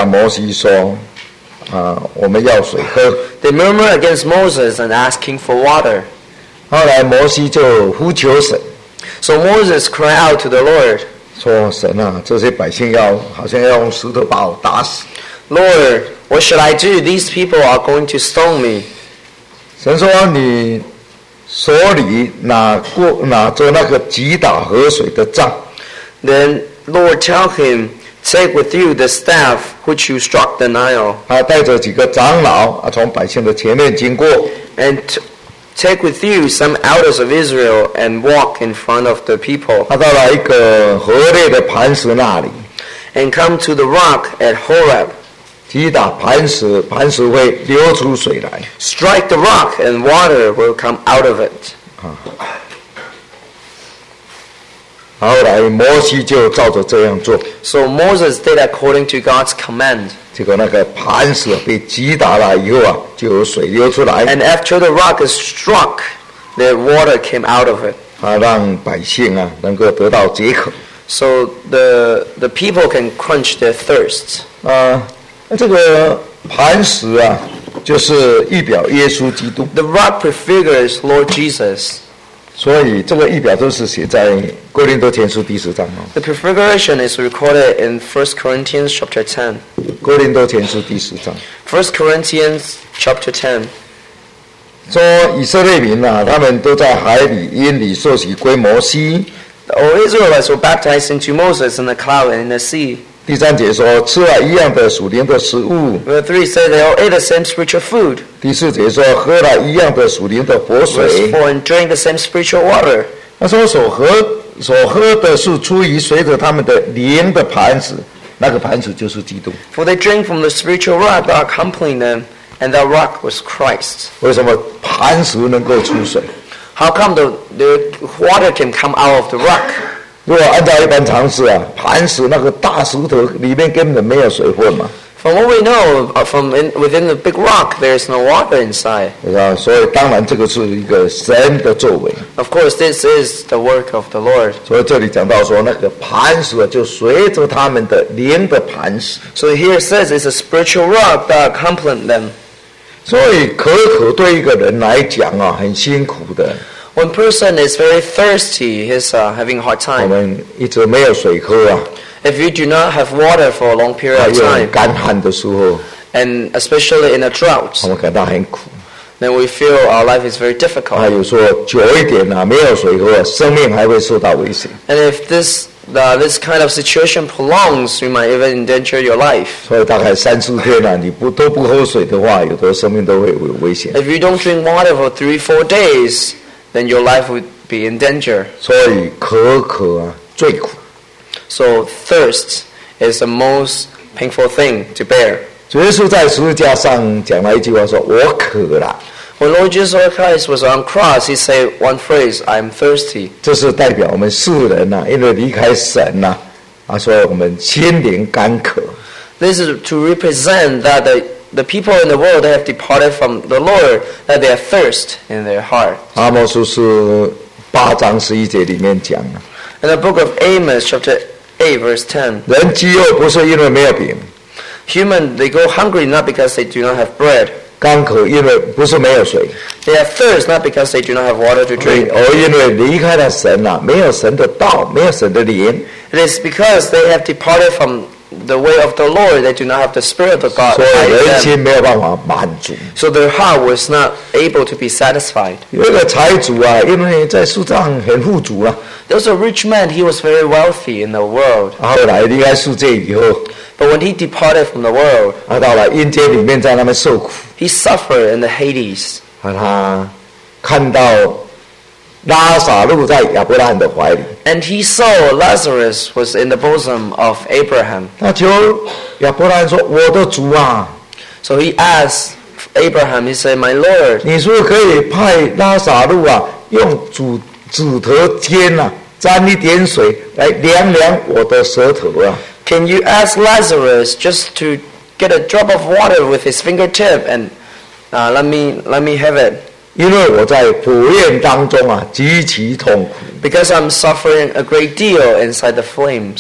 向摩西说，我们要水喝。 They murmur against Moses and asking for water. 后来摩西就呼求神。 So Moses cried out to the Lord. 说神啊，这些百姓好像要用石头把我打死。 Lord, what should I do? These people are going to stone me. 神说你手里拿着那个击打河水的杖。 Then Lord tell him, take with you the staff which you struck the Nile. 带着几个长老从百姓的前面经过。 And take with you some elders of Israel and walk in front of the people. 他到了一个河内的磐石那里。 And come to the rock at Horeb. 击打磐石，磐石会流出水来。 Strike the rock and water will come out of it. 后来摩西就照着这样做。 So Moses did according to God's command. 结果那个磐石被击打了以后就有水流出来。 And after the rock is struck, the water came out of it. 让百姓能够得到解渴。 So the people can quench their thirst. 这个磐石就是预表耶稣基督。 The rock prefigures Lord Jesus. 所以这个预表都是写在哥林多前书第10章。 The prefiguration is recorded in 1 Corinthians chapter 10. 哥林多前书第10章。 1 Corinthians chapter 10. 说以色列民他们都在海里因里受洗归摩西。 All Israelites were baptized into Moses in the cloud and in the sea. 第3节说吃了一样的属灵的食物。 Verse 3 says they all ate the same spiritual food. 第4节说喝了一样的属灵的活水。 Verse 4 and drank the same spiritual water. 他说所喝的是出于随着他们的灵的磐石，那个磐石就是基督。 For they drank from the spiritual rock that accompanied them, and that rock was Christ. 为什么磐石能够出水？ How come the water can come out of the rock? 如果按照一般常识磐石那个大石头里面根本没有水分嘛。 From what we know, within the big rock, there is no water inside. 所以当然这个是一个神的作为。 Of course, this is the work of the Lord. 所以这里讲到说那个磐石就随着他们的灵的磐石。 So here it says it's a spiritual rock that accompanied them. 所以渴对一个人来讲很辛苦的。 One person is very thirsty, he's having a hard 我 time. 们一直没有水喝 If you do not have water for a long period of 有 time, 干旱的时候， and especially in a drought, 我们感到很苦。 then we feel our life is very difficult. 有时候久一点没有水喝，生命还会受到危险。 And if this kind of situation prolongs, you might even endanger your life. 所以大概3-4天你都不喝水的话，有的生命都会有危险。 If you don't drink water for 3-4 days, then your life would be in danger. 所以渴最苦。 So thirst is the most painful thing to bear. 主耶稣在十字架上讲了一句话说：“我渴了。” When Lord Jesus Christ was on cross, he said one phrase, "I am thirsty." 这是代表我们世人因为离开神所以我们心灵干渴。 This is to represent that the people in the world that have departed from the Lord, that they have thirst in their heart. 阿摩司是8章11节里面讲 In the book of Amos, chapter 8, verse 10, 人饥饿不是因为没有饼， human, they go hungry not because they do not have bread. 干渴因为不是没有水， They have thirst not because they do not have water to drink. 而因为离开了神没有神的道，没有神的灵， It is because they have departed from the way of the Lord, they do not have the Spirit of God 所以 in 人 them. 心没有办法满足。 So their heart was not able to be satisfied. 有一个财主因为在世上很富足 There was a rich man, he was very wealthy in the world. 后来离开世界以后， But when he departed from the world, 到了阴间里面，在那边受苦。 he suffered in the Hades. 他看到拉撒路在亚伯拉罕的怀里， And he saw Lazarus was in the bosom of Abraham. 他求亚伯拉罕说：“我的主啊， So he asked Abraham, he said, "My Lord, 你是不是可以派拉撒路用指头尖沾一点水来凉凉我的舌头 can you ask Lazarus just to get a drop of water with his fingertip and let me have it? 因为我在火焰当中极其痛苦。 Because I'm suffering a great deal inside the flames."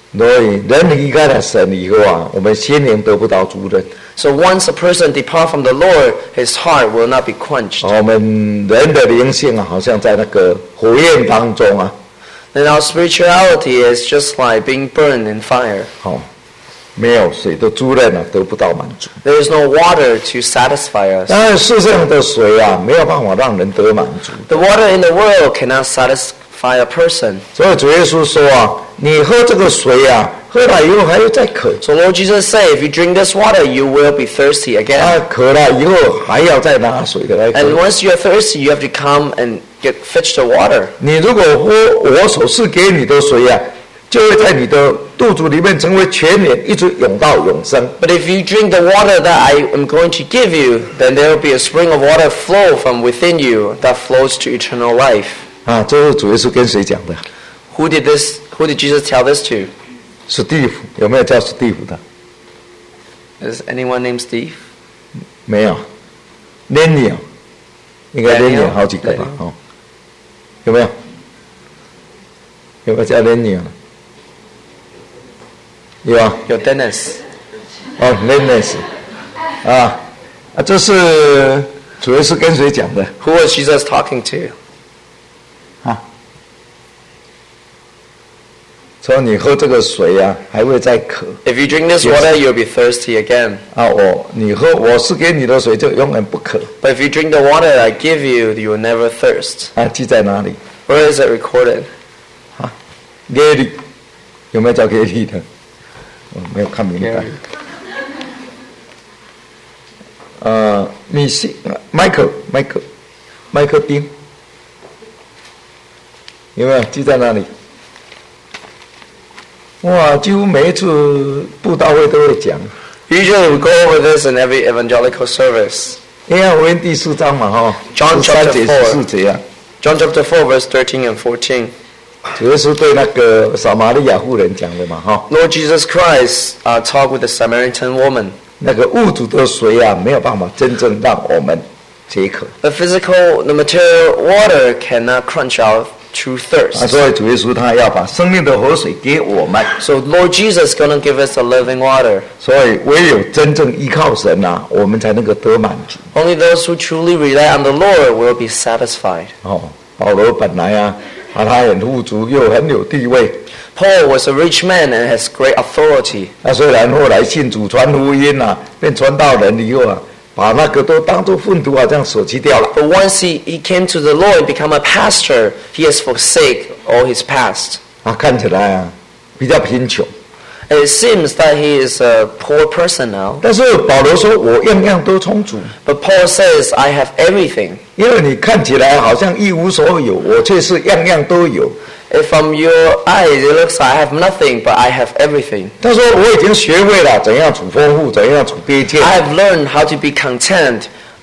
所以人离开了神以后啊，我们心灵得不到主人。 So once a person depart from the Lord, his heart will not be quenched. 我们人的灵性啊，好像在那个火焰当中啊。 Then our spirituality is just like being burned in fire. 没有水的主人啊，得不到满足。 There is no water to satisfy us. 当然，世上的水啊，没有办法让人得满足。 The water in the world cannot satisfy a person. 所以主耶稣说啊，你喝这个水啊，喝了以后还要再渴。 So Lord Jesus said, if you drink this water, you will be thirsty again. 渴了以后还要再拿水的来喝。 And once you are thirsty, you have to come and fetch the water. 你如果喝我所赐给你的水啊，就会在你的肚子里面成为泉源，一直涌到永生。 But if you drink the water that I am going to give you, then there will be a spring of water flow from within you that flows to eternal life. 这是主耶稣跟谁讲的？ Who did Jesus tell this to? 史蒂夫，有没有叫史蒂夫的？ Is anyone named Steve? 没有。Daniel， 应该 Daniel 好几个吧？有没有？有没有叫 Daniel？ 有啊。 有 Dennis. Dennis。这是主耶稣跟谁讲的？ Who was Jesus talking to? 说你喝这个水啊，还会再渴。 If you drink this water, you'll be thirsty again. 你喝我是给你的水，就永远不渴。 But if you drink the water I give you, you will never thirst. 记在哪里？ Where is it recorded? Gary， 有没有叫 Gary 的？没有看明白。Michael 丁，有没有记在哪里？哇，几乎每一次布道会都会讲。 Usually we go over this in every evangelical service. 约翰福音第4章嘛 John chapter 13节14节啊。 John chapter 4 verse 13 and 14. 主耶稣对那个撒玛利亚妇人讲的嘛 Lord Jesus Christ talked with the Samaritan woman. 那个物质的水啊，没有办法真正让我们解渴。 The material water cannot quench our true thirst. 所以主耶稣他要把生命的活水给我们。 So Lord Jesus is going to give us the living water. 所以唯有真正依靠神啊，我们才能够得满足。 Only those who truly rely on the Lord will be satisfied. 保罗本来啊，他很富足又很有地位。 Paul was a rich man and has great authority. 虽然后来信主传福音啊，变传道人以后啊，把那个都当作粪土啊，这样舍弃掉了。 But once he came to the Lord and become a pastor, he has forsake all his past. 看起来啊，比较贫穷。 It seems that he is a poor person now. 但是保罗说，我样样都充足。 But Paul says, I have everything. 因为你看起来好像一无所有，我却是样样都有。 If from your eyes it looks like I have nothing, but I have everything. 他说我已经学会了怎样处丰富，怎样处卑贱。 I have learned how to be content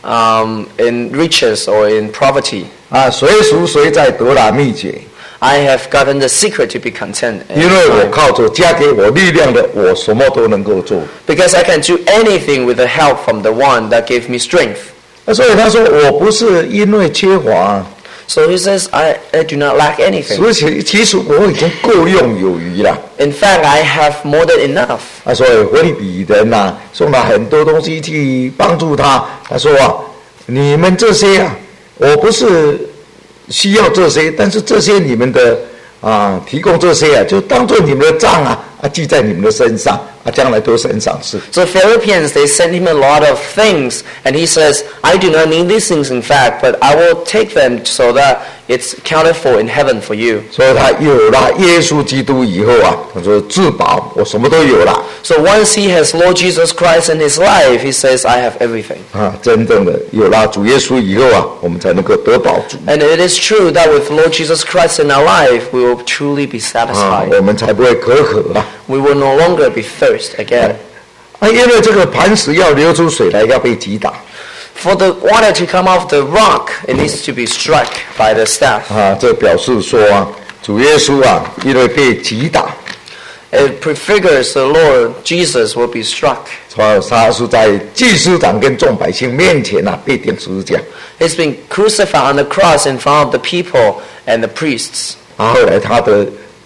in riches or in poverty. 随赎随在得了秘诀。 I have gotten the secret to be content. 因为我靠着加给我力量的，我什么都能够做。 Because I can do anything with the help from the one that gave me strength. 所以他说我不是因为缺乏。 So he says, I do not lack anything. 所以其实我已经够用有余了。 In fact, I have more than enough. 所以腓立比人送了很多东西去帮助他。他说你们这些我不是需要这些，但是这些你们的提供这些就当作你们的账记在你们的身上将来都神赏赐。 So Philippians, they sent him a lot of things, and he says, I do not need these things in fact, but I will take them so that it's accounted for in heaven for you. 所以他有了耶稣基督以后他说自保，我什么都有了。 So once he has Lord Jesus Christ in his life, he says, I have everything. 真正的有了主耶稣以后我们才能够得饱足。 And it is true that with Lord Jesus Christ in our life, we will truly be satisfied. 我们才不会渴 We will no longer be thirst again. 因为这个磐石要流出水来，要被击打。 For the water to come off the rock, it needs to be struck by the staff. 这表示说主耶稣因为被击打。 It prefigures the Lord Jesus will be struck. 他是在祭司长跟众百姓面前被钉十字架。 He's been crucified on the cross in front of the people and the priests. 后来他的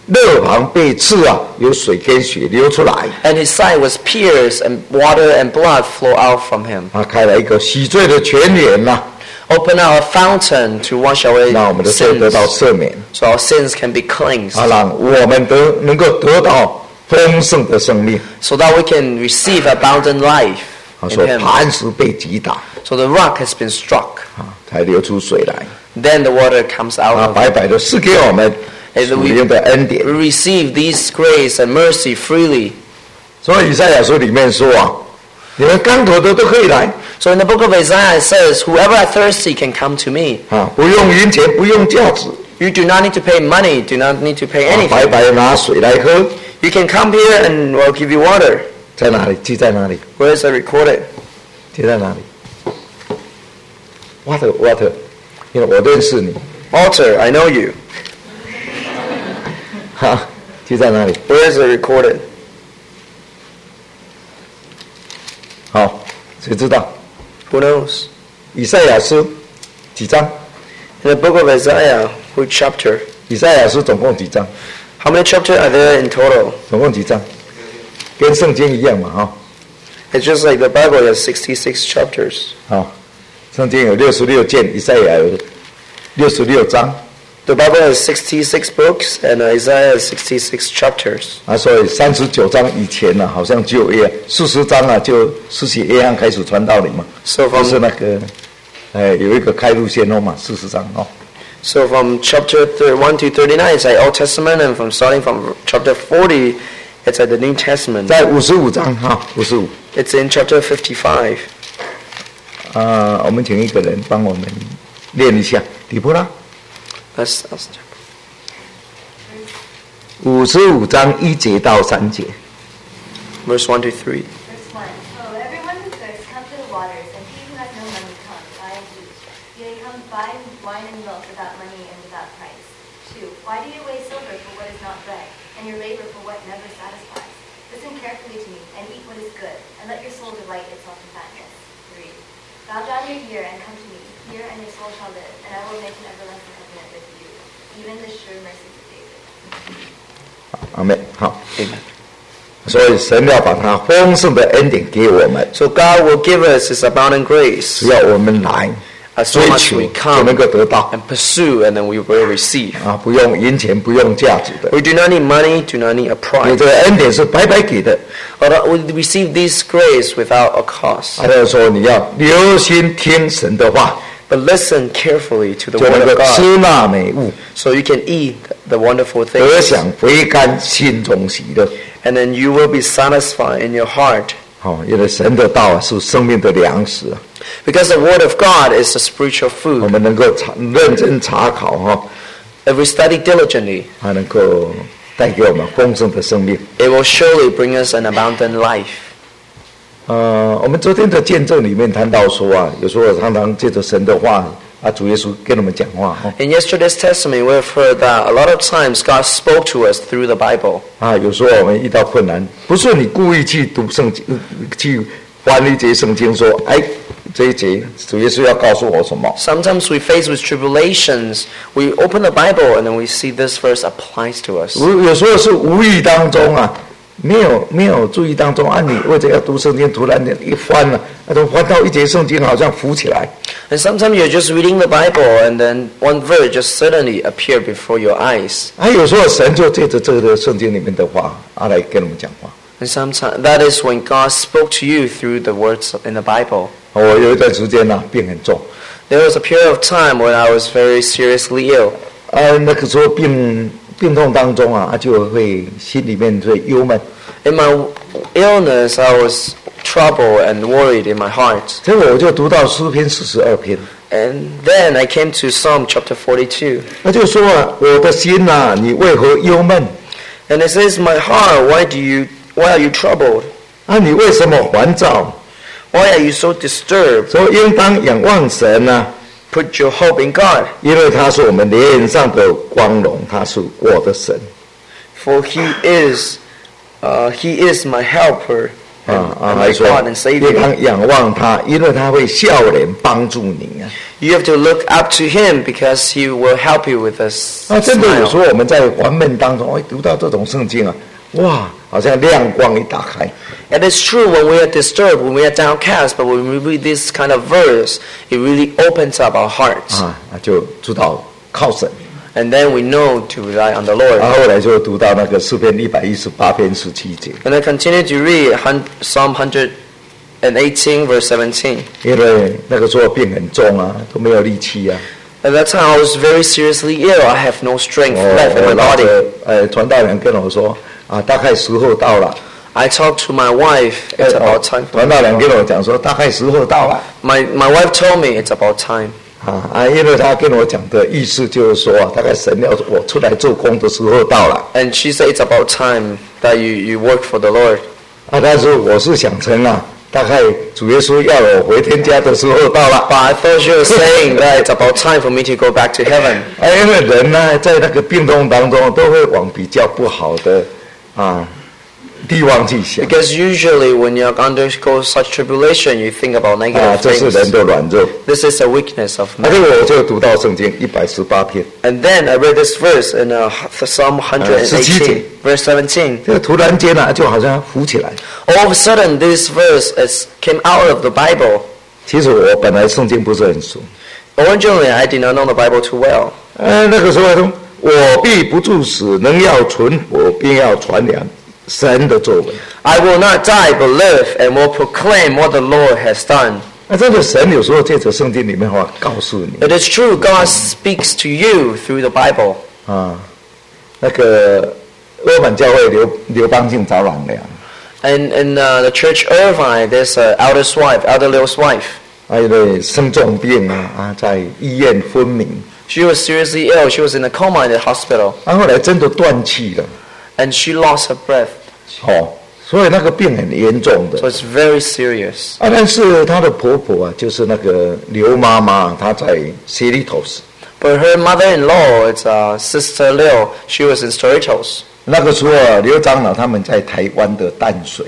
肋旁被刺啊，有水跟血流出来 And his side was pierced, and water and blood flow out from him. 啊，开了一个洗罪的泉源呐、 Open out a fountain to wash away 让我们的罪得到 sins, 赦免， so our sins can be cleansed, 啊，让我们能够得到丰盛的生命。 so that we can receive abundant life 啊， in 说 him. 磐石被击打 So the rock has been struck. 啊，才流出水来 Then the water comes out 啊， of 白白的赐给我们 And 属 we, 灵的恩典 we。receive these grace and mercy freely. 所以以赛亚书里面说啊，你们刚头的都可以来 So in the book of Isaiah it says, whoever are thirsty can come to me. 啊，不用银钱，不用价值， You do not need to pay money, do not need to pay 啊，白 anything. 白地拿水来喝。 You can come here and I'll give you water. 在哪里？记在哪里？ Where is it recorded? 记在哪里 ？Water，因为我认识你， Altar, I know you. 哈，记在哪里？ Where is it recorded? 好，谁知道？ Who knows? 以赛亚书几章？ In the book of Isaiah, which chapter? 以赛亚书总共几章？ How many chapters are there in total? 总共几章？跟圣经一样嘛，哈、 It's just like the Bible has 66 chapters. 好，圣经有66卷，以赛亚有66章， The Bible has 66 books and Isaiah has 66 chapters. 啊，所以39章以前呢、好像旧约，40章啊，就施洗约翰开始传道理嘛， So 就 from 是那个，有一个开路先锋嘛，40章哦。 So from chapter 1 to 39, it's like Old Testament, and starting from chapter 40, it's like the New Testament. 在55章哈，55。 It's in chapter 55. 我们请一个人帮我们练一下，底波拉。 That's 55章1节到3节。 verse 1 to 3. Verse 1. Oh, everyone who thirsts, come to the waters, and he who has no money, come, buy and eat. Yea, come buy wine and milk without money and without price. 2. Why do you weigh silver for what is not bread, and your labor for what never satisfies? Listen carefully to me, and eat what is good, and let your soul delight itself in fatness. 3. Bow down your ear and come to me. Hear, and your soul shall live, and I will make an everlasting covenant with you, even the sure mercies of David. 阿妹，好。 Amen. 所以神要把他丰盛的恩典给我们， So God will give us His abundant grace 只要我们来 as 追 long as 求， we 就能 come 够得到 and pursue, and then we will receive. 啊！不用银钱，不用价值的， We do not need money, do not need a 因为 price. 这个恩典是白白给的。 Although we receive this grace without a cost. 他就说你要留心听神的话， But listen carefully to the 就能 word 够 of 吃 God, 那美物， so you can eat the wonderful 得 things, 享回甘，心中喜乐。 and then you will be satisfied in your heart. 好，因为神的道啊是生命的粮食啊， Because the word of God is the spiritual 我 food. 们能够认真查考哈， If we study diligently, 它能够带给我们丰盛的生命。 it will surely bring us an abundant life. 我们昨天的见证里面谈到说啊，有时候常常借着神的话啊，主耶稣跟我们讲话哦 In yesterday's testimony, we have heard that a lot of times God spoke to us through the Bible. 啊，有时候我们遇到困难，不是你故意去读圣经，去翻一节圣经说，哎，这一节主耶稣要告诉我什么？ Sometimes we face with tribulations. We open the Bible and then we see this verse applies to us. 有时候是无意当中啊，没有注意当中啊，你为着要读圣经，突然间一翻了，都翻到一节圣经好像浮起来。 And sometimes you're just reading the Bible and then one verse just suddenly appeared before your eyes. 有时候神就借着这个圣经里面的话来跟我们讲话。 And sometimes that is when God spoke to you through the words in the Bible. 我有一段时间病很重， There was a period of time when I was very seriously ill. 那个时候病痛当中就会心里面会忧闷。 In my illness, I was troubled and worried in my heart. 结果我就读到诗篇42篇， And then I came to Psalm chapter 42. 他就说我的心你为何忧闷？ And it says, my heart, why are you troubled? 你为什么烦躁？ Why are you so disturbed? 说应当仰望神 Put your hope in God, 因为他是我们脸上的光荣，他是我的神。 for He is my helper and 还 my 说 God and 应 Savior. 当仰望他，因为他会笑脸帮助你 You have to look up to him because he will help you with a 那真的有时 smile. 候我们在烦闷当中，读到这种圣经啊，哇，好像亮光一打开。 And it's true when we are disturbed, when we are downcast, but when we read this kind of verse, it really opens up our hearts. 就知道靠神。 And then we know to rely on the 然 Lord. 后后来就读到那个诗篇118篇17节， And I continue to read Psalm 118 verse 17. 因为那个时候病很重啊，都没有力气啊。 At that time I was very seriously ill. I have no strength left in my 然后 body. 传道人跟我说大概时候到了。 I talked to my wife, it's about time. 传道人跟我讲说，大概时候到了。 My wife told me it's about time. 因为他跟我讲的意思就是说大概神要我出来做工的时候到了。 And she said it's about time that you work for the Lord. 但是我是想成大概主耶稣要我回天家的时候到了。 But I thought you were saying that it's about time for me to go back to heaven. 因为人呢，在那个病痛当中，都会往比较不好的地方去想。 Because usually when you undergo such tribulation, you think about negative 这是人 things. 的软弱。 This is a weakness of 这 man. 个我就读到圣经118篇， And then I read this verse in Psalm 118, verse 17. 这个突然间就好像浮起来。 All of a sudden, this verse came out of the Bible. 其实我本来圣经不是很熟， Originally, I did not know the Bible too well. 那个时候说，我必不致死，能要存活，并要传扬神的作为。 I will not die but live and will proclaim what the Lord has done. 这个神有时候借着圣经里面话告诉你 It is true, God speaks to you through the Bible. 那个罗马教会刘邦敬找郎良， And in the church Irvine, there's Elder Leo's wife. 因为生重病在医院昏迷， She was seriously ill. She was in a coma in the hospital. 后来真的断气了， And she lost her breath. 所以那个病很严重的。 So it's very serious. 但是她的婆婆就是那个刘妈妈，她在协力头市。 But her mother-in-law, it's Sister Leo, she was in Storitos. 那个时候刘长老他们在台湾的淡水。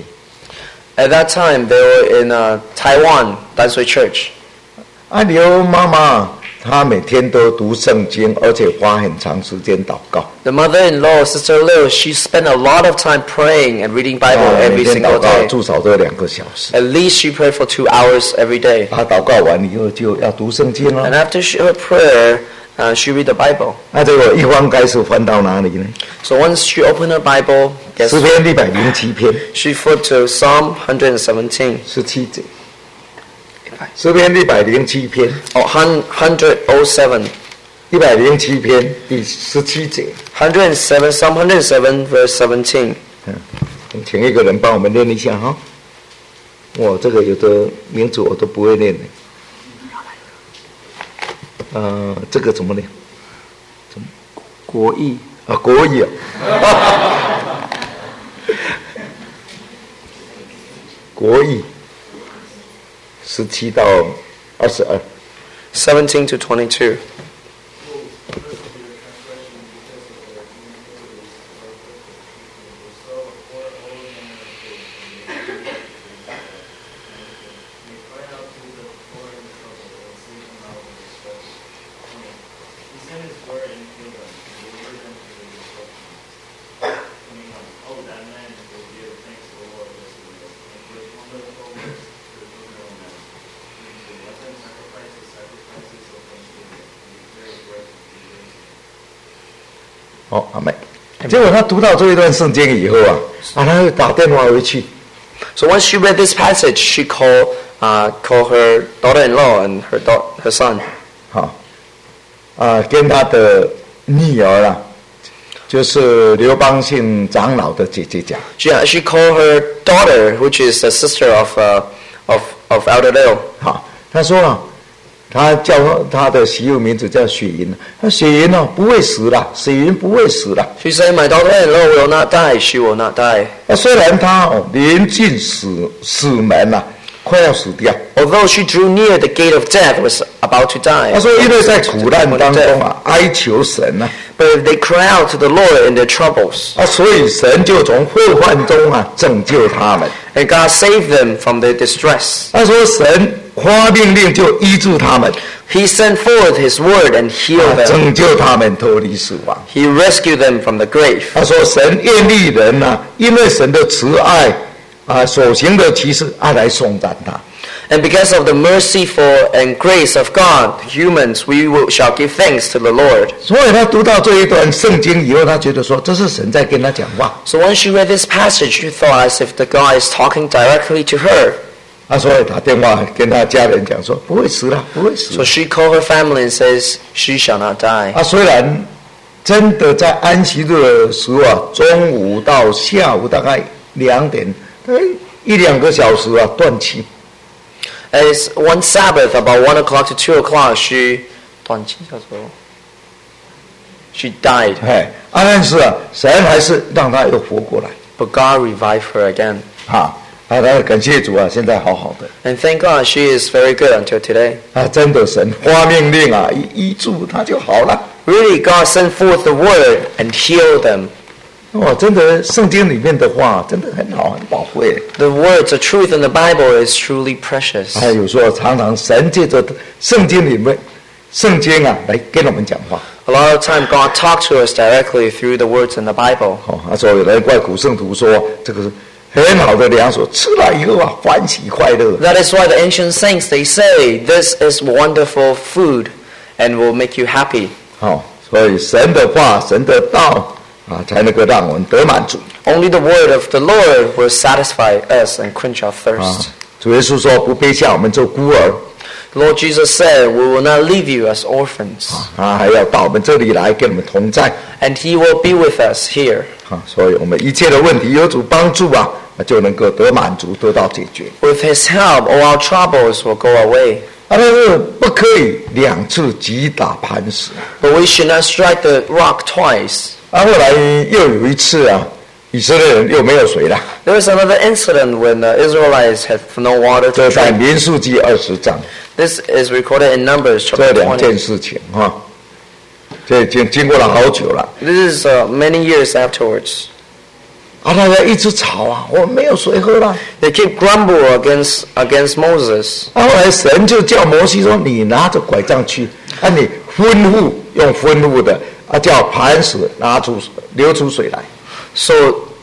At that time, they were in Taiwan, Danshui Church. 刘妈妈她每天都读圣经，而且花很长时间祷告。 The mother-in-law, Sister Leo, she spent a lot of time praying and reading Bible 每 every 天祷 single 告 day. 至少都2个小时。 At least she prayed for 2 hours every day. 她祷告完以后就要读圣经 And 了。 after her prayer, she read the Bible. 结果一翻开始翻到哪里呢？ So once she opened her Bible, 诗篇107篇 she flipped to Psalm 117. 17节。诗篇107篇 Oh, 107. 107篇第17节。 Psalm 107, verse 17. 请一个人帮我们念一下哈。这个有的名字我都不会念的。这个怎么念？ 国义。 国义国义17到22。 17 to 22. 阿妹。结果他读到这一段圣经以后他就打电话回去。 So once she read this passage, she called her daughter-in-law and her son. 跟他的女儿就是刘邦信长老的姐姐讲。 She called her daughter, which is the sister of Elder Leo. 他说他叫他的媳妇名字叫雪云，雪云不会死了，雪云不会死了。 She said, "My daughter-in-law will not die. She will not die." 虽然他临近死门快要死掉。 Although she drew near the gate of death, was about to die. 他说，因为在苦难当中啊，哀求神啊， But they cry out to the Lord in their troubles, 所以神就从祸患中啊拯救他们。 and God saved them from their distress. 他说，神发命令就医治他们， He sent forth His word and healed them. 拯救他们脱离死亡。 He rescued them from the grave. 他说，神愿立人呐、因为神的慈爱所行的奇事，来颂赞他。 And because of the merciful and grace of God, humans, shall give thanks to the Lord. 所以他读到这一段圣经以后，他觉得说这是神在跟他讲话。 So when she read this passage, she thought as if the God is talking directly to her. 所以打电话跟他家人讲说不会死了，不会死 So 了。 she called her family and says, she shall not die. 虽然真的在安息日的时候啊，中午到下午大概2点，大概1-2个小时啊断气。 As one Sabbath, about 1 o'clock to 2 o'clock, she died. 但是啊，神还是让他又活过来。 But God revived her again. 感谢主啊，现在好好的。 And thank God she is very good until today. 真的神发命令啊，医治他就好了。 Really, God sent forth the word and healed them. 真的圣经里面的话真的很好，很宝贵。 The words, the truth in the Bible is truly precious. 有时候常常神借着圣经里面圣经啊来跟我们讲话。 A lot of time God talks to us directly through the words in the Bible. 说有人怪古圣徒说这个是很好的粮食，吃了以后啊欢喜快乐。 That is why the ancient saints, they say, this is wonderful food and will make you happy. 所以神的话，神的道才能够让我们得满足。 Only the word of the Lord will satisfy us and quench our thirst. 主耶稣说不卑下我们做孤儿。 Lord Jesus said, we will not leave you as orphans. 还要到我们这里来跟我们同在。 And He will be with us here. 所以我们一切的问题有主帮助啊，就能够得满足，得到解决。 With His help, all our troubles will go away. 但是不可以2次击打磐石。 But we should not strike the rock twice. 后来又有一次啊，以色列人又没有水了。 There was another incident when the Israelites had no water 这 to 在 drink. 民数记20章。 This is recorded in Numbers 这 chapter 2件 20. 事情这已经经过了好久了。 This is many years afterwards. 大家一直吵啊，我没有水喝了。 They keep grumble against Moses. 后来神就叫摩西说：“你拿着拐杖去，你用吩咐的叫磐石流出水来。” So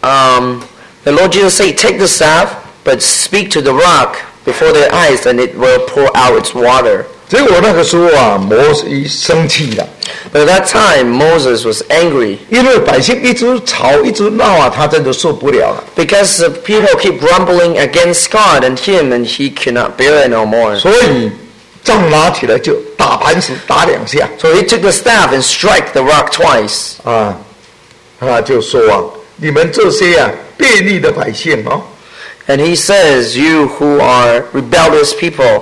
the Lord Jesus said, take the staff, but speak to the rock before their eyes, and it will pour out its water. 结果那个时候啊，摩西生气了， But at that time, Moses was angry 因为百姓一直吵一直闹啊，他真的受不了了。 because the people keep grumbling against God and him, and he cannot bear it no more. 所以杖拿起来就打磐石，打2下。 So he took the staff and struck the rock twice. 就说啊，你们这些悖逆的百姓 And he says, you who are rebellious people,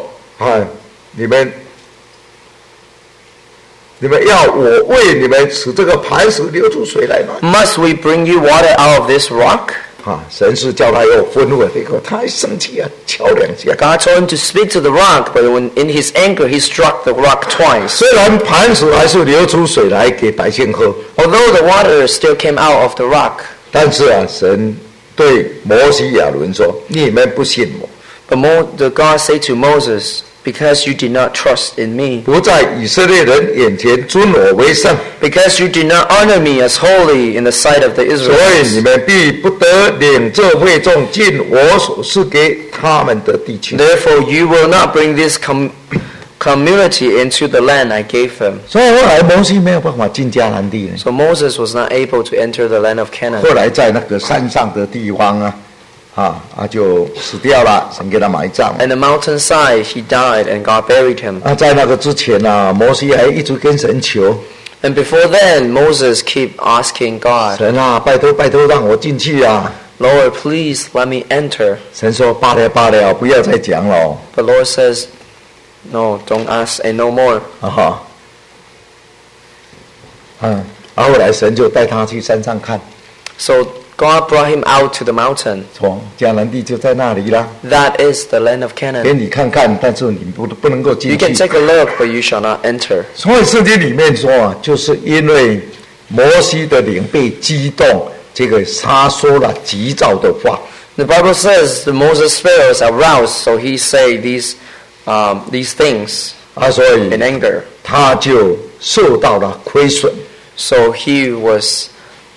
你们要我为你们使这个磐石流出水来吗？ must we bring you water out of this rock? 神是叫他有愤怒的这个，他还生气啊，敲2下。 God told him to speak to the rock, but when in his anger he struck the rock twice. 虽然磐石还是流出水来给百姓喝， Although the water still came out of the rock, 但是神对摩西亚伦说：“你们不信我， but God said to Moses, because you did not trust in me, 不在以色列人眼前尊我为圣， because you did not honor me as holy in the sight of the 所以你 Israelites. 们必不得领这会众进我所赐给他们的地区。” Therefore you will not bring this community into the land I gave them. 所以后来摩西没有办法进迦南地， So Moses was not able to enter the land of Canaan. 后来在那个山上的地方就死掉了，神给他埋葬。 And the mountainside he died and God buried him. 在那个之前摩西还一直跟神求， And before then Moses kept asking God, 神啊，拜托拜托让我进去啊。 Lord, please let me enter. 神说罢了罢了，不要再讲了。 But Lord says, no, don't ask and no more. 后来神就带他去山上看， So God brought him out to the mountain. 从迦南地就在那里啦， That is the land of 给 Canaan. 你看看，但是你不能够 You 进 can 去。 take a look, but you shall not enter. 所以圣经里面说啊，就是因为摩西的灵被激动，这个他说了急躁的话。 The Bible says that Moses' spirit was aroused, so he say these things 啊，所以 in anger. 他就受到了亏损。 So he was,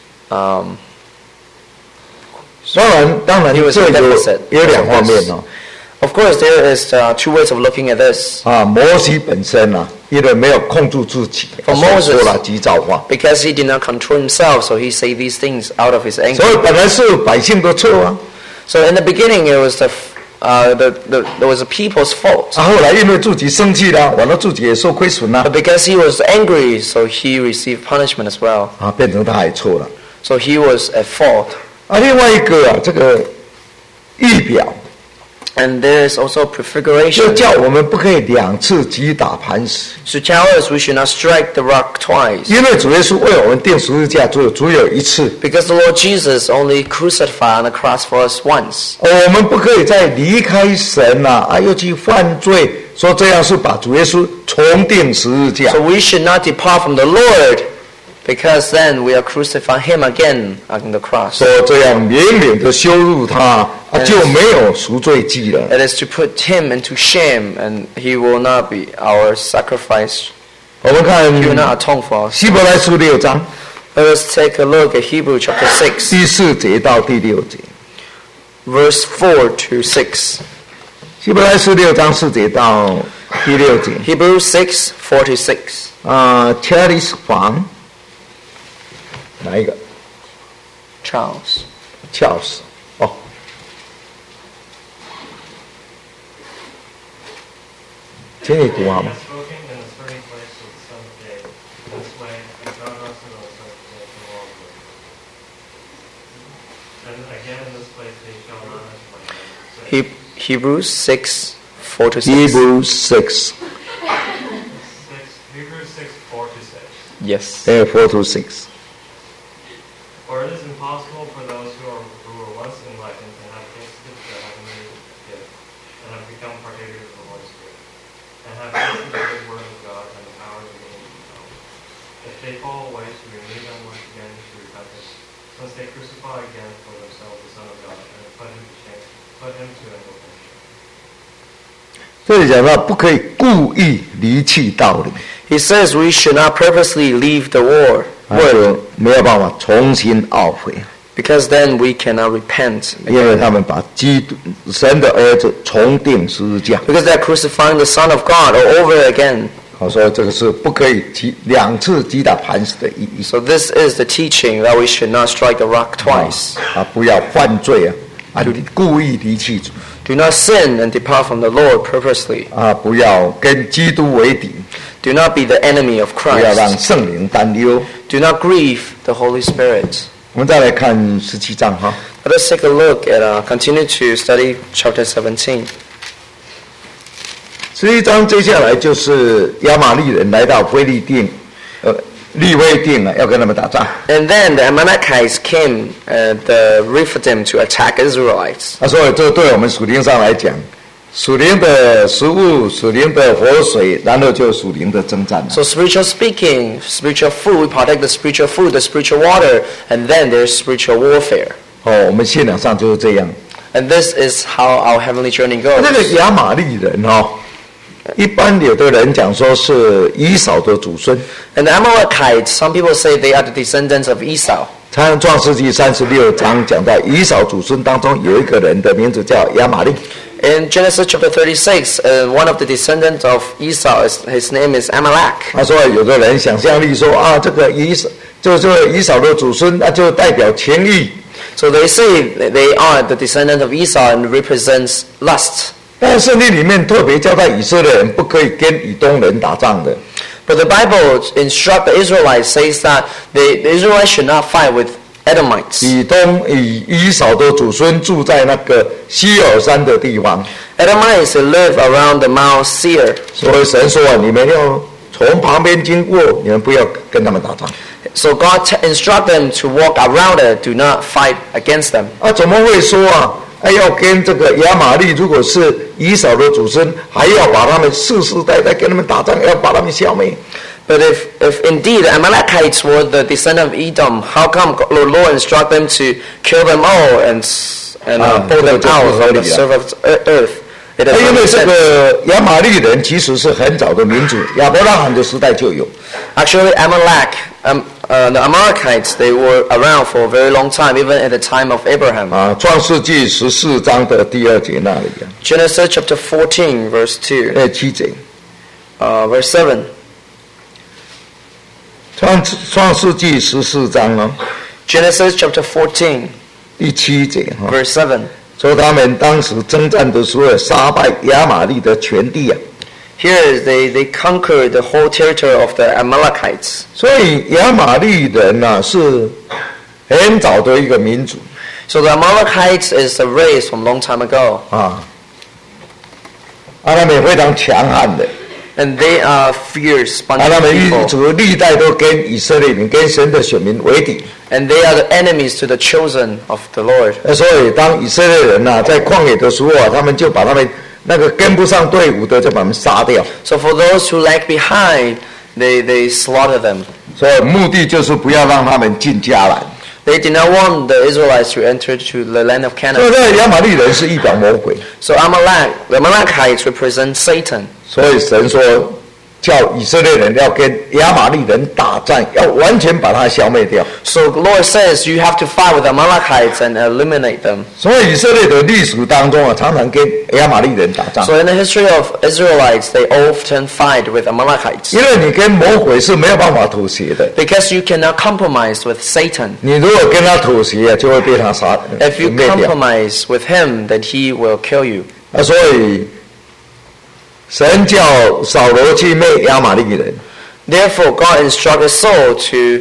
当然 He was 这 in deficit. 有两方面哦。 of course, there is two ways of looking at this. 啊，摩西本身啊，因为没有控制自己， For 所以 Moses 说了急躁话。 Because he did not control himself, so he say these things out of his 所 anger. 以本来是百姓的错啊， So in the beginning, it was it was the people's fault. 啊，后来因为自己生气了，完了自己也受亏损了， But because he was angry, so he received punishment as well. 啊，变成他也错了。 So he was at fault. 啊，另外一个啊，这个预表 And there is also 就 prefiguration 叫我们不可以两次击打磐石， to tell us we should not strike the rock twice. 因为主耶稣为我们定十字架只有一次， Because the Lord Jesus only crucified on the cross for us once. 我们不可以再离开神啊，又去犯罪，说这样是把主耶稣重定十字架 So。we should not depart from the Lord, because then we are crucifying him again on the cross. 说这样明明的羞辱他，就没有赎罪祭了。 It is to put him into shame, and he will not be our sacrifice. 我们看 He will not atone for us. 希伯来书6章 Let us take a look at Hebrews chapter 6, 第4节到第6节。 verse 4 to 6. 希伯来书6章4节到第6节。 Hebrews 6, 4 to 6. Charles 房哪一个 Charles. ？Charles 哦，请你读好吗 has？ spoken in the certain place of the son of David. In this way, he God rested on the son of David from all of them. And again in this place they shall not enter my name. Hebrews 6, 4 to 6. Hebrews 6, Hebrews 6, 4 to 6. Yes. 4 to 6。 For it is impossible for those who were once enlightened and have tasted the heavenly gift and have become partakers of the Holy Spirit and have tasted the good word of God and the power of the age to come. If they fall away, to renew them once again to repentance, since they crucify again for themselves the Son of God and have put him to shame, put him to an open shame. 这里讲到不可以故意离弃道理， He says we should not purposely leave the word, 就没有办法重新懊悔， because then we cannot repent. 因为他们把基督神的儿子重定十字架。 Because they're crucifying the Son of God all over again. 所以这个是不可以两次击打磐石的意义。 So this is the teaching that we should not strike the rock twice. 不要犯罪故意离弃主 Do not sin and depart from the Lord purposely. 不要跟基督为敌， Do not be the enemy of 不要让 Christ. 圣灵担忧。 Do not grieve the Holy Spirit. 我们再来看17章哈。 Let us take a look at, continue to study chapter 17. 11章接下来就是亚玛力人来到利未定要跟他们打仗。 And then the Amalekites came at the Rephidim to attack Israelites. 所以这对我们属灵上来讲，属灵的食物、属灵的活水，然后就属灵的征战了。 So spiritual speaking, spiritual food, we partake the spiritual food, the spiritual water, and then there's spiritual warfare. 我们信仰上就是这样。 And this is how our heavenly journey 那个 goes. 亚玛力人一般有的人讲说是以扫的祖孙。 And the Amalekites, some people say they are the descendants of Esau. 创世纪36章讲到以扫祖孙当中有一个人的名字叫亚玛力。 In Genesis chapter 36, one of the descendants of Esau, his name is Amalek. 他说有个人想象力说这个以扫的祖孙，那就代表情欲。 So they say they are the descendant of Esau and represents lust. 但是圣经里面特别交代以色列人不可以跟以东人打仗的。 But the Bible instructs the Israelites, says that the Israelites should not fight with Edomites. 以扫的祖孙住在那个西尔山的地方， Edomites live around the Mount Seir. 所以神说你们要从旁边经过，你们不要跟他们打仗。 So God instruct them to walk around it, do not fight against them. 啊，怎么会说啊？要跟这个亚玛力，如果是以扫的祖孙，还要把他们世世代代跟他们打仗，要把他们消灭。 But if indeed the Amalekites were the descendant of Edom, how come Lord instruct them to kill them all and pull them out of the surface of earth? It 因为 doesn't 这 make sense. 个亚玛力人其实是很早的民族，亚伯拉罕的时代就有。 Actually, the Amalekites, they were around for a very long time, even at the time of Abraham. 啊，创世纪14章的第2节那里啊， Genesis chapter 14, verse 2, 7节， verse 7. 创世纪14章呢， Genesis chapter 14, 第7节哈， verse 7. 说他们当时征战的时候，杀败亚玛力的全地啊。 Here they conquered the whole territory of the Amalekites. 所以亚玛力人呐、是很早的一个民族 So the Amalekites is a race from long time ago. 啊，他们也非常强悍的， And they are fierce, 他 bunch 们 of 一 people. 直历代都跟以色列民、跟神的选民为敌。 And they are the enemies to the chosen of the Lord. 所以当以色列人呐、在旷野的时候啊，他们就把他们那个跟不上队伍的，就把他们杀掉。 So for those who lag behind, they slaughter them. 所以目的就是不要让他们进迦南。 They did not want the Israelites to enter to the land of 所以 Canaan. 这亚玛力人是一表魔鬼。 So the Amalekites represent Satan. 所以神说，叫以色列人要跟亚玛力人打仗，要完全把他消灭掉。 So the Lord says you have to fight with the Amalekites and eliminate them. 所以以色列的历史当中啊，常常跟亚玛力人打仗。 So in the history of Israelites, they often fight with Amalekites. 因为你跟魔鬼是没有办法妥协的， Because you cannot compromise with Satan. 你如果跟他妥协啊，就会被他 If you 灭掉。 compromise with him, then he will kill you. 所以神叫扫罗去灭亚玛力人， Therefore, God instructed Saul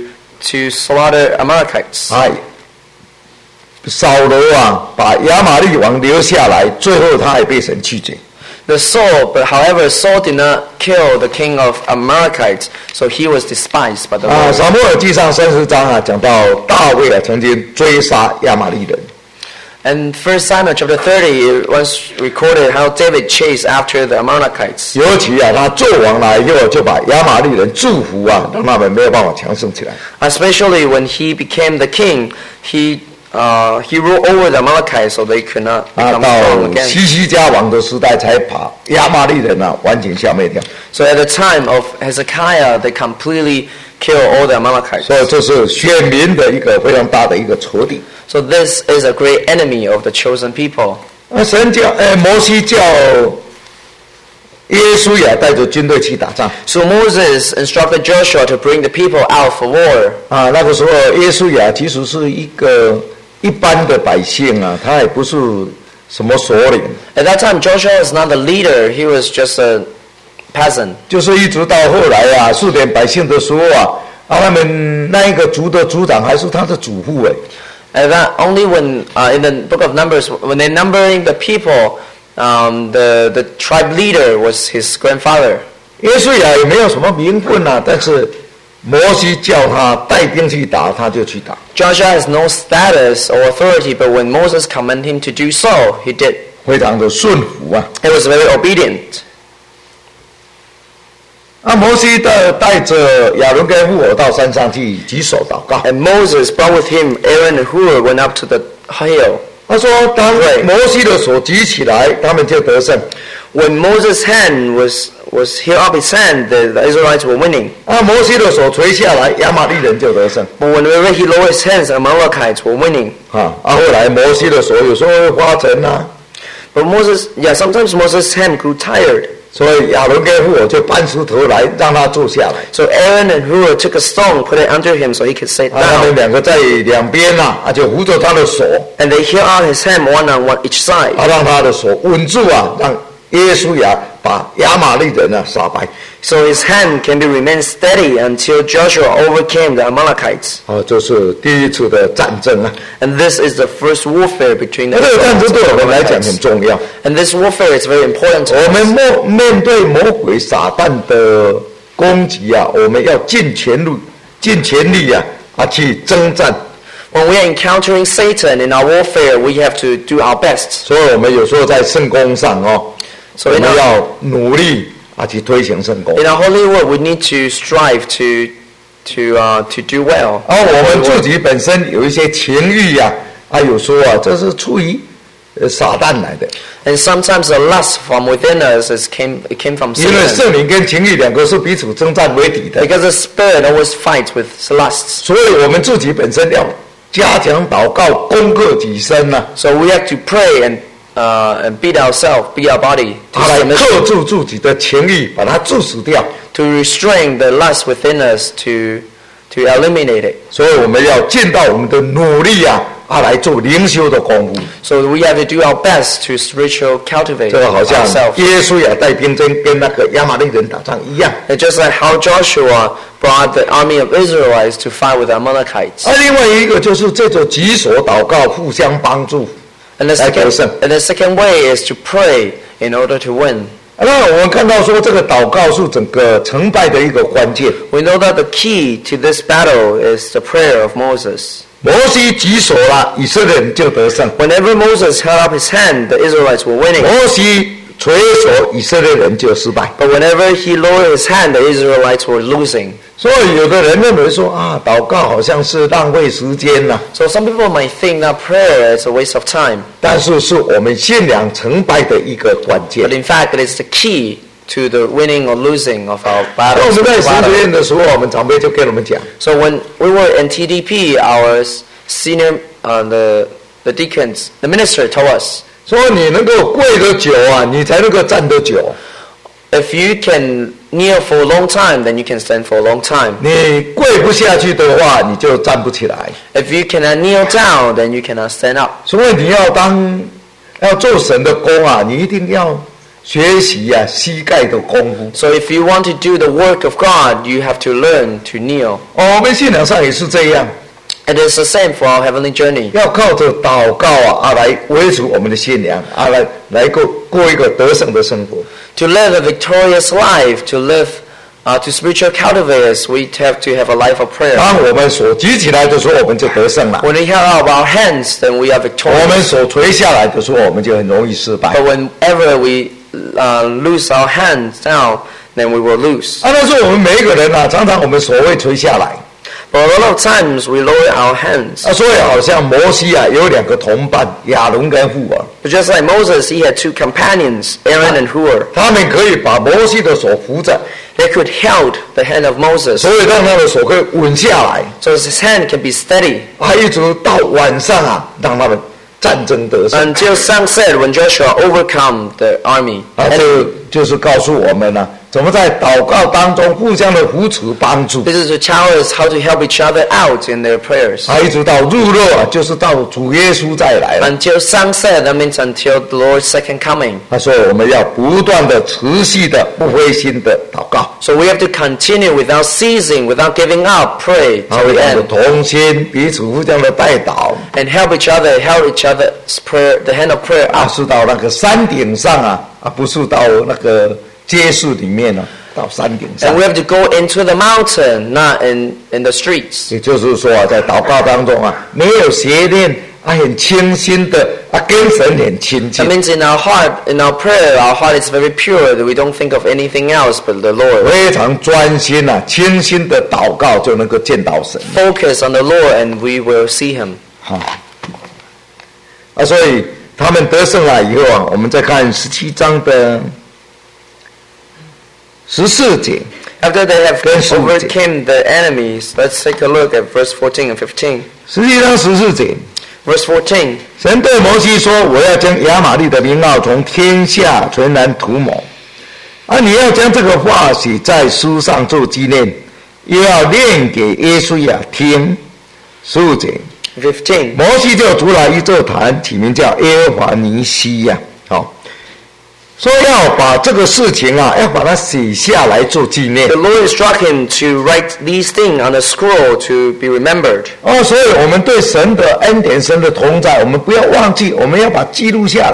to slaughter Amalekites. 哎，扫罗啊，把亚玛力王留下来，最后他还被神拒绝。 But however, Saul did not kill the king of Amalekites, so he was despised by the 啊， Lord. 撒母耳记上30章啊，讲到大卫啊曾经追杀亚玛力人。 And 1 Samuel chapter 30 it was recorded how David chased after the Amalekites. 尤其啊，他做王来以后，就把亚玛力人祝福啊，让他们没有办法强盛起来。 Especially when he became the king, he ruled over the Amalekites, so they could not 啊， become 到 strong again. 西西家王的时代，才把亚玛力人啊完全消灭掉。 So at the time of Hezekiah, they completely killed all the Amalekites. 所以这是选民的一个非常大的一个仇敌。 So this is a great enemy of the chosen people. 神叫摩西叫耶稣亚带着军队去打仗 So Moses instructed Joshua to bring the people out for war. 啊。那个时候耶稣亚其实是一个一般的百姓啊，他也不是什么首领， At that time, Joshua was not the leader. He was just a peasant. 就是一直到后来啊，数点百姓的时候啊，他们那一个族的族长还是他的祖父哎。 And that only when in the book of Numbers, when they're numbering the people, the tribe leader was his grandfather. 耶稣亚也没有什么名分啊，但是摩西叫他带兵去打，他就去打。 Joshua has no status or authority, but when Moses commanded him to do so, he did. 非常的顺服啊。 He was very obedient. 摩西带着亚伦跟户珥到山上去举手祷告。 And Moses brought with him Aaron and Hur went up to the hill. 他说，当摩西的手举起来，他们就得胜。 When Moses' hand was held up his hand, the Israelites were winning. 摩西的手垂下来，亚玛力人就得胜。 But whenever he lowered his hands, the Amalekites were winning. 后来摩西的手有时候会发沉啊， But sometimes Moses' hand grew tired. 所以亚伦跟户珥就搬石头来让他坐下来。 So Aaron and Hur took a stone, put it under him so he could sit 他们 down. 两个在两边就扶着他的手， And they held out his hand one on one each side. 让他的手稳住让耶稣亚把亚玛力人杀败。 So his hand can be remain steady until Joshua overcame the Amalekites. 这是第一次的战争啊。 And this is the first warfare between the 这个战争 Israelites 对 and 我 the 们来讲很 Amalekites. 重要。 And this warfare is very important to 我 us. 们面对魔鬼撒旦的攻击啊，我们要尽全力啊去征战。 When we are encountering Satan in our warfare, we have to do our best. 所以我们有时候在圣工上我们要努力啊去推行圣工。 In our holy word, we need to strive to do well. 我们自己本身有一些情欲有时候这是出于撒旦来的。 And sometimes the lust from within us it came from Satan. 因为圣灵跟情欲两个是彼此征战为敌的。 Because the spirit always fights with lusts. 所以我们自己本身要加强祷告，攻克己身啊。 So we have to pray and beat our body. 来克制自己的情欲，把它致死掉。 To restrain the lust within us, to eliminate it. 所以我们要尽到我们的努力来做灵修的功夫。 So we have to do our best to spiritual cultivate 这个好像 ourselves. 耶稣带兵征跟那个亚玛力人打仗一样。 It's just like how Joshua brought the army of Israelites to fight with the Amalekites. 另外一个就是这种举手祷告，互相帮助。 And the second way is to pray in order to win. 那我们看到说，这个祷告是整个成败的一个关键。 We know that the key to this battle is the prayer of Moses. 摩西举手了，以色列人就得胜。 Whenever Moses held up his hand, the Israelites were winning. 摩西垂手，以色列人就失败。 But whenever he lowered his hand, the Israelites were losing. 所以有的人认为说祷告好像是浪费时间呐。 So some people might think that prayer is a waste of time. 但是是我们信仰成败的一个关键。 But in fact, it is the key to the winning or losing of our battle. 我们在神学院的时候，我们长辈就跟我们讲。 So when we were in TDP, our senior, the deacons, the minister told us. 说你能够跪得久你才能够站得久。 If you can kneel for a long time, then you can stand for a long time. 你跪不下去的话，你就站不起来。 If you cannot kneel down, then you cannot stand up. 所以你要做神的工你一定要学习膝盖的功夫。 So if you want to do the work of God, you have to learn to kneel. 我们信仰上也是这样。 It is the same for our heavenly journey. 要靠着祷告来维持我们的信仰来过一个得胜的生活。 To live a victorious life, to spiritual cultivators, we have to have a life of prayer. 当我们手举起来的时候，我们就得胜了。 When we hold up our hands, then we are 我们 victorious. 手垂下来的时候，我们就很容易失败。 But whenever we lose our hands down, then we will lose. 但是我们每一个人常常我们手会垂下来。 But a lot of times we lower our hands. 所以好像摩西有两个同伴，亚伦跟户尔。 But just like Moses, he had two companions, Aaron and Hur. 他们可以把摩西的手扶着， They could hold the hand of Moses, 所以让他的手可以稳下来。 so his hand can be steady. 一直到晚上让他们战争得胜。 Until sunset, when Joshua overcome the army. 这就是告诉我们怎么在祷告当中互相的扶持帮助。 This is to tell us how to help each other out in their prayers. 一直到日落就是到主耶稣再来了。 Until sunset, that means until the Lord's second coming. 所以我们要不断的持续的不灰心的祷告。 So we have to continue without ceasing, without giving up, pray till the end. 同心彼此互相的代祷 And help each other's prayer, the hand of prayer up. 是到那个山顶上不是到那个街市里面到山顶上。 And we have to go into the mountain, not in the streets. 也就是说在祷告当中没有邪念很清新的跟神很亲近。 That means in our heart, in our prayer, our heart is very pure, that we don't think of anything else but the Lord. 非常专心清新的祷告就能够见到神。 Focus on the Lord and we will see Him. 所以他们得胜了以后我们再看17章的14节。 After they have overcome the enemies, let's take a look at verse 14 and 15. 17章14节。 Verse 14. 神对摩西说：“我要将亚玛力的名号从天下全然涂抹。你要将这个话写在书上做纪念，又要念给耶稣亚听。”15节。 15. 摩西就筑了一座坛，起名叫耶和华尼西说要把这个事情要把它写下来做纪念。 The Lord instructed him to write these things on a scroll to be remembered. 所以我们对神的恩典、神的同在，我们不要忘记，我们要把记录下来。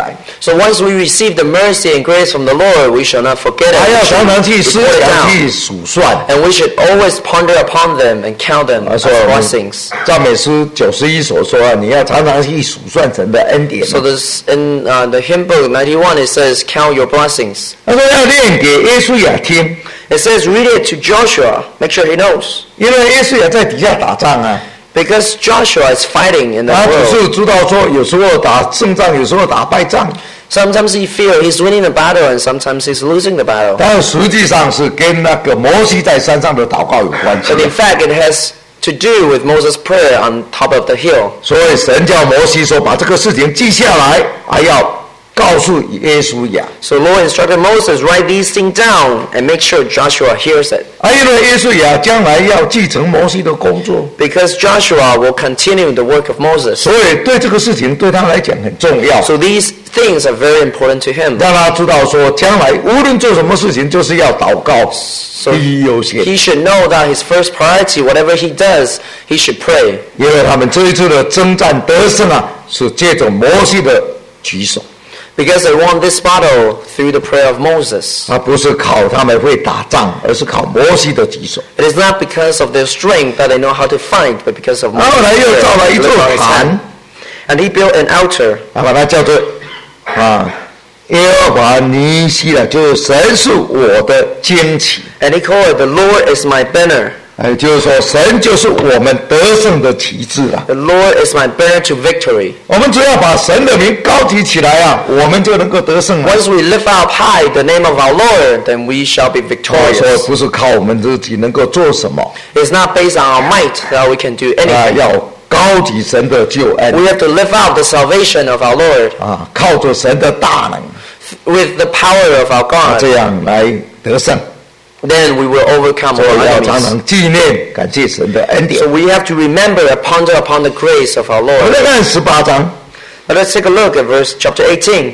So once we receive the mercy and grace from the Lord, we shall not forget it. 还要 We 常 should 常去思 report it 想、 down. 去数算。 And we should always ponder upon them and count them 啊， as 所以我们 blessings. 赞美诗91所说啊，你要常常去数算神的恩典。 So this in the hymn book 91 it says, count your blessings. 他说要念给耶稣亚听， It says, read it to Joshua. Make sure he knows. 因为耶稣亚在底下打仗啊， Because Joshua is fighting in the 他只 world. 是知道说有时候打胜仗，有時候打敗仗， Sometimes he feels he's winning the battle and sometimes he's losing the battle. 但实际上是跟那个摩西在山上的祷告有关系 But。in fact, it has to do with Moses' prayer on top of the hill. 所以神叫摩西说，把这个事情记下来，还要告诉耶稣亚。 So Lord instructed Moses, write these things down and make sure Joshua hears it. 因为耶稣亚将来要继承摩西的工作， Because Joshua will continue the work of Moses. 所以对这个事情对他来讲很重要。 So these things are very important to him. 让他知道说，将来无论做什么事情，就是要祷告第一优先。 He should know that his first priority, whatever he does, he should pray. 因为他们这一次的征战得胜啊，是借着摩西的举手， Because they won this battle through the prayer of Moses. 不是靠他们会打仗，而是靠摩西的举手。 It is not because of their strength that they know how to fight, but because of 后来 Moses' 又造了 prayer. 一 He 座 lifted up his 坛 hand.，And he built an altar. 把它叫做耶和华尼西了，就是神是我的旌旗。 And he called it, the Lord is my banner. 就是说神就是我们得胜的旗帜了。 The Lord is my banner to victory. 我们只要把神的名高举起来啊，我们就能够得胜了。 Once we lift up high the name of our Lord, then we shall be 所以 victorious. 不是靠我们自己能够做什么 It's not based on our might that we can do anything. 要高举神的救恩 We have to lift up the salvation of our Lord 靠着神的大能， with the power of our God. 这样来得胜。 Then we will overcome 所以 our 要常 enemies. 常纪念、感谢神的恩典 So。we have to remember and ponder upon the grace of our 我们 Lord. 再看18章， Now let's take a look at chapter 18.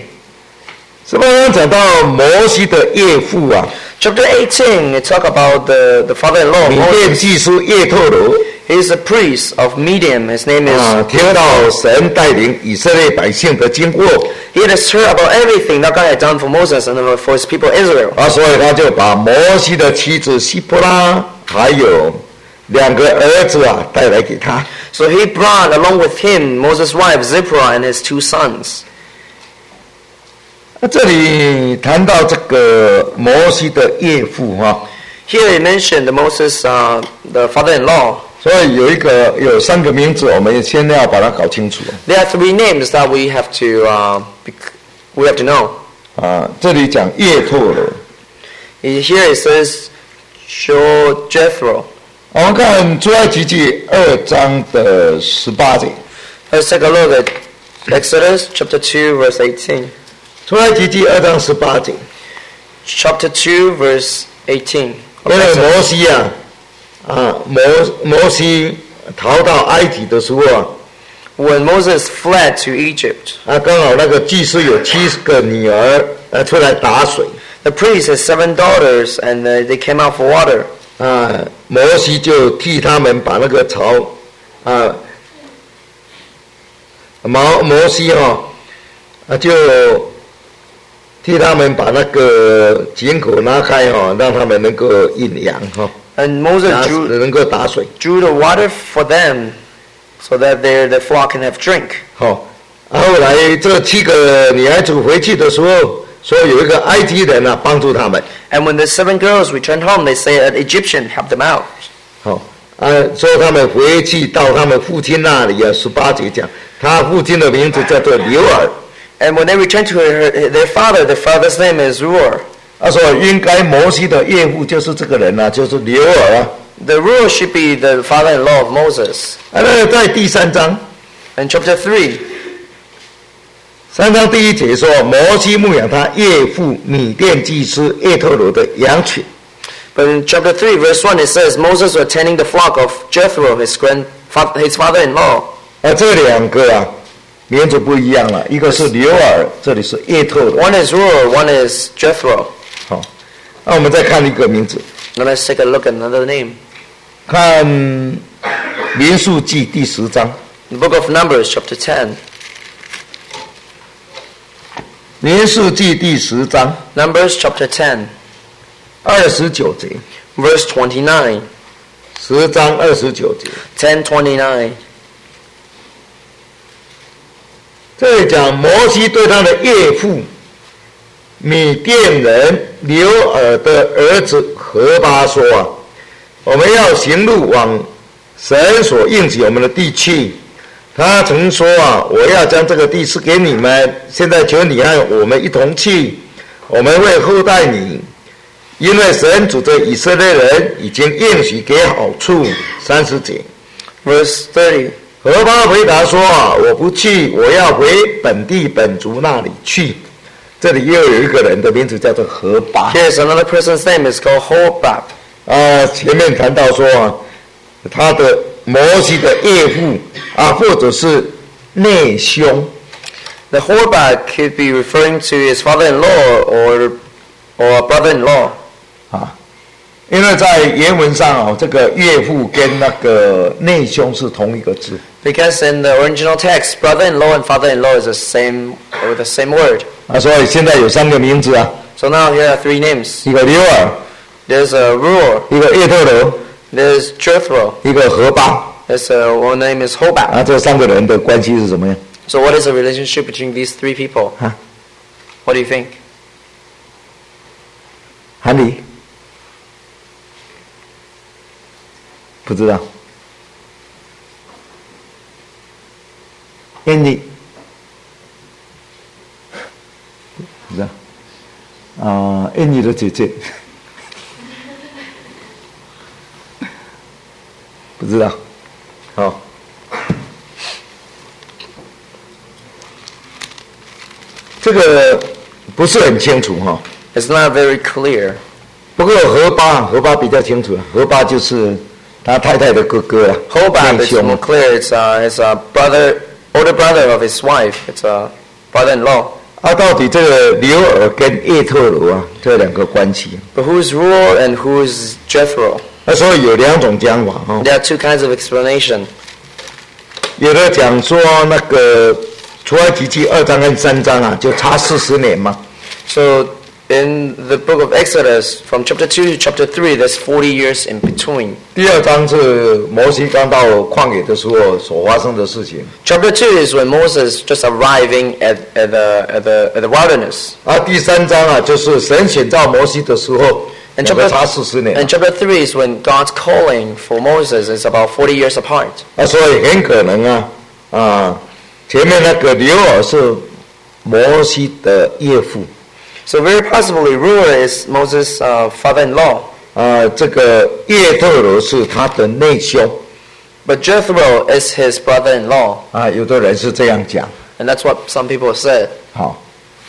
18章讲到摩西的岳父啊， Chapter 18, it talk about the father-in-law of 缅甸 Moses. 祭司叶特罗 He's a priest of Midian. His name is 听到神带领以色列百姓的经过 He had heard about everything that God had done for Moses and for his people Israel. 所以他就把摩西的妻子希波拉还有2个儿子啊带来给他。 So he brought along with him Moses' wife Zipporah and his 2 sons. 这里谈到这个摩西的岳父 Here he mentioned Moses, the father-in-law. 所以有3个名字，我们先要把它搞清楚 There are 3 names that we have to know. 这里讲叶特罗， Here it says Jethro. 我们看出埃及记2章的18节。 Let's take a look at Exodus chapter 2 verse 18. 出埃及记2章18节， Chapter 2 verse 18. 因为摩西摩西逃到埃及的时候 When Moses fled to Egypt, 刚好那个祭司有70个女儿出来打水 the priest has 7 daughters and they came out for water. 摩西就替他们把那个槽摩西就替他们把那个井口拉开让他们能够饮羊 And Moses 能够打水 drew the water for them so that the flock can have drink. 后来这7个女孩子回去的时候，说有一个埃及人帮助他们。 And when the 7 girls returned home, they say an Egyptian helped them out. 说他们回去到他们父亲那里18节讲，他父亲的名字叫做流尔。 And when they returned to their father's name is Ruor. 他说应该摩西的岳父就是这个人就是流尔 The Ruor should be the father-in-law of Moses. 那在第3章 In chapter 3, 3章第1节说，摩西牧养他岳父米甸祭司叶特罗的羊群。 but in chapter 3 verse 1 it says Moses was tending the flock of Jethro, his father-in-law. 这2个名字不一样了，一个是流尔，这里是叶特罗。 One is Ruor, one is Jethro. 那我们再看一个名字， Now let's take a look at another name. 看民数记第10章。 The book of Numbers, chapter 10. 民数记第10章 Numbers chapter 10, 29节， verse 29. 10章29节， 10:29. 这里讲摩西对他的岳父米甸人流尔的儿子何巴说啊，我们要行路往神所应许我们的地去。他曾说啊，我要将这个地赐给你们，现在求你和我们一同去，我们会厚待你，因为神主着以色列人已经应许给好处。30节， Verse 30. 何巴回答说啊，我不去，我要回本地本族那里去。这里又有一个人的名字叫做何巴。 Here's another person's name. It's called Hobab. 前面谈到说啊，他的摩西的岳父啊，或者是内兄。 The Hobab could be referring to his father-in-law or brother-in-law. 啊，因为在原文上啊，这个岳父跟那个内兄是同一个字。 Because in the original text, brother-in-law and father-in-law is the same word. 所以现在有3个名字啊， So now here are 3 names. 一个流尔， There's a Ruor, 一个叶特罗， there's Jethro, 一个何巴。 there's one name is Hobab. 这3个人的关系是怎么样？ So what is the relationship between these 3 people? 啊， What do you think? 韩里不知道，印尼不知道，印尼的姐姐不知道，好，这个不是很清楚哈。 It's not very clear. 不过何巴比较清楚，何巴就是他太太的哥哥啊， Hobab 内 is 兄 more clear. It's his older brother of his wife. It's a brother-in-law. 到底这个流尔跟叶特罗啊，这2个关系， But who's Ruor and who's Jethro? 所以有2种讲法哦。 There are 2 kinds of explanation. 有的讲说那个出埃及记2章跟3章啊，就差40年嘛。 So in the book of Exodus, from chapter 2 to chapter 3, there's 40 years in between. 第2章是摩西刚到旷野的时候所发生的事情。 Chapter 2 is when Moses just arriving at the wilderness. 第3章啊，就是神选召摩西的时候， And 2个差40年。 and chapter 3 is when God's calling for Moses is about 40 years apart. 所以很可能前面那个流尔是摩西的岳父。 So very possibly Ruor is Moses' father-in-law. 这个叶特罗是他的内兄。 But Jethro is his brother-in-law. 有的人是这样讲。 And that's what some people said. 好，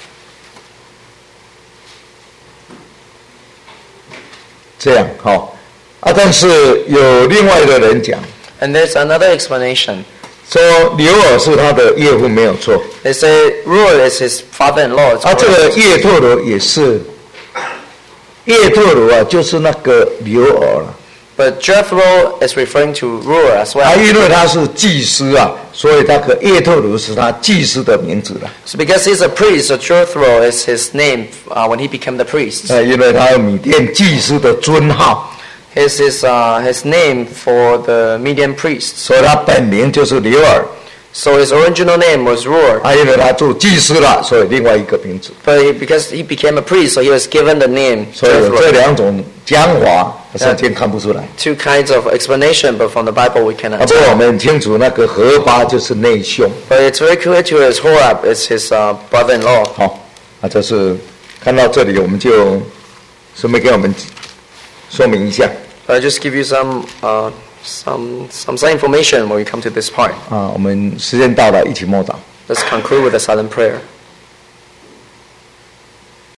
这样好但是有另外的人讲 And there's another explanation. 说流尔是他的岳父没有错。 They say Ruor is his father-in-law. It's 这个 correct. 叶特罗也是，叶特罗就是那个流尔了。 But Jethro is referring to Ruor as well. 因为他是祭司所以那个叶特罗是他祭司的名字了。 So because he's a priest, so Jethro is his name when he became the priest. 因为他有米甸祭司的尊号。 Is his name for the Midian priests. 所以他本名就是流尔。 So his original name was Ruor. 因为他做祭司了，所以另外一个名字。 But because he became a priest, so he was given the name 所以有这 Jethro. 2种讲法，圣经看不出来。 2 kinds of explanation, but from the Bible we cannot 不过我 tell. 们很清楚，那个何巴就是内兄。 But it's very clear to us Horab is his brother-in-law. 好，就是看到这里，我们就顺便给我们说明一下。 I'll just give you some information when we come to this part. 我们时间到了，一起默祷。 Let's conclude with a silent prayer.